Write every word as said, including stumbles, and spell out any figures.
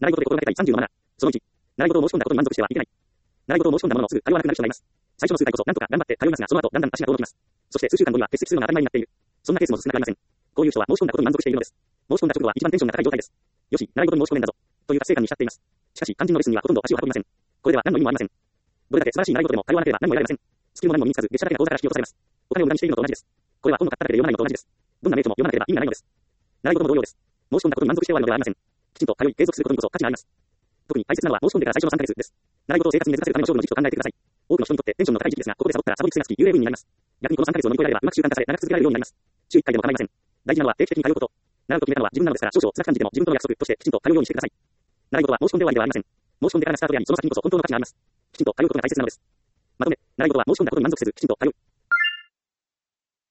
習い事で心がけたいさんじゅうのマナー。そのいち、習い事を申し込んだことに満足してはいけない。習い事を申し込んだもののすぐ通わなくなる人がいます。最初の数回こそなんとか頑張って通いますが、その後だんだん足が遠のきます。そして数週間後には欠席するのが当たり前になっている。そんなケースも少なくありません。こういう人は申し込んだことに満足しているのです。申し込んだ直後は一番テンションが高い状態です。よし、習い事に申し込めんだぞ。という達成感に浸っています。しかし、肝心のレッスンにはほとんど足を運びません。これでは何の意味もありません。どれだけ素晴らしい習い事でも通わなければ何も得られません。スキルも何も身につかず、月謝だけが口座から引き落とされます。お金を無駄にしているのと同じです。これは本を買っただけで読まないのと同じです。どんな名著も読まなければ意味がないのです。習い事も同様です。申し込んだことに満足して終わるのではありません。きちんと通い継続することにこそ価値があります。特に大切なのは申し込んでから最初のさんかげつです。習い事を生活に根付かせるための勝負の時期と考えてください。多くの人にとってテンションの高い時期ですが、ここでサボったらサボり癖がつき幽霊部員になります。逆にこのさんかげつを乗り越えらればうまく習慣化され長く続けられるようになります。週いっかいでも構いません。大事なのは定期的に通うこと。習うと決めたのは自分なのですから、少々辛く感じても自分との約束としてきちんと通うようにしてください。習い事は申し込んで終わりではありません。申し込んでからがスタートであり、その先にこそ本当の価値があります。きちんと通うことが大切なのです。まとめ、習い事は申し込んだことに満足せず、きちんと通う。